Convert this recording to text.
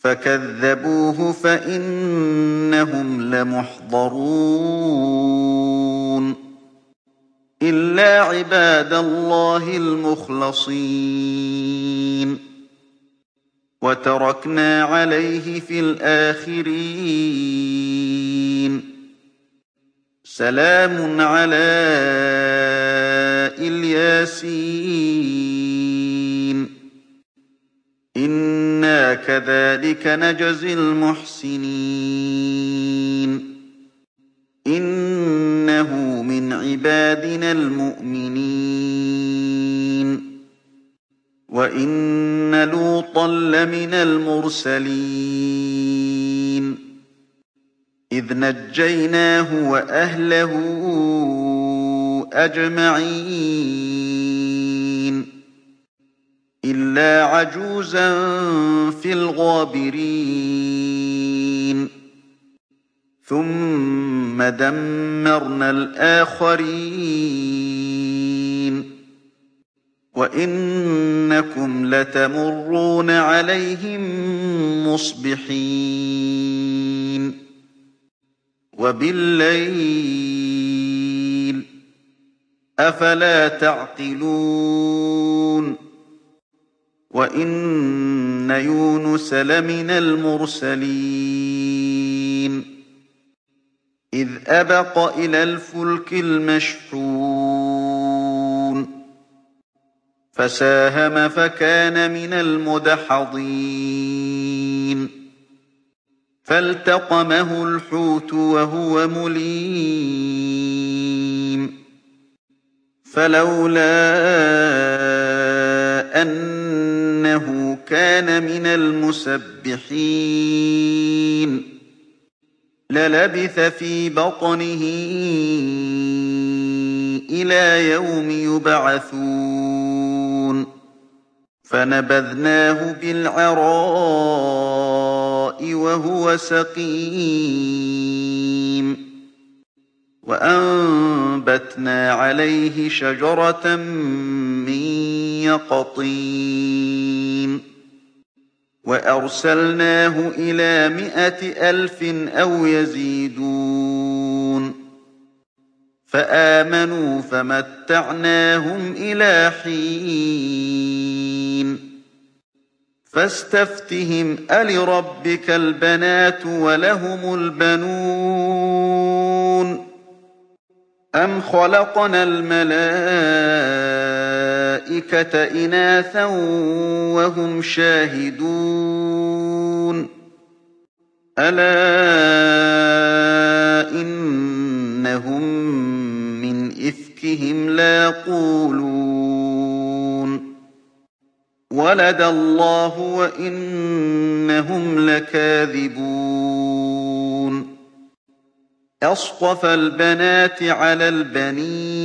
فكذبوه فإنهم لمحضرون إلا عباد الله المخلصين وتركنا عليه في الآخرين سلام على الياسين إنا كذلك نجزي المحسنين إنه من عبادنا المؤمنين وإن لوطا لمن المرسلين إذ نجيناه وأهله أجمعين إلا عجوزا في الغابرين ثم دمرنا الآخرين وإنكم لتمرون عليهم مصبحين وبالليل أفلا تعقلون وإن يونس لمن المرسلين إذ أبق إلى الفلك المشحون فساهم فكان من المدحضين فالتقمه الحوت وهو مليم فلولا أنه كان من المسبحين للبث في بطنه إلى يوم يبعثون فنبذناه بالعراء وهو سقيم وأنبتنا عليه شجرة من يقطين وأرسلناه إلى 100,000 أو يزيدون فآمنوا فمتعناهم إلى حين فاستفتهم ألربك البنات ولهم البنون أم خلقنا الملائكة إناثا وهم شاهدون ألا إنهم من إفكهم ليقولون ولد الله وإنهم لكاذبون أصطفى البنات على البنين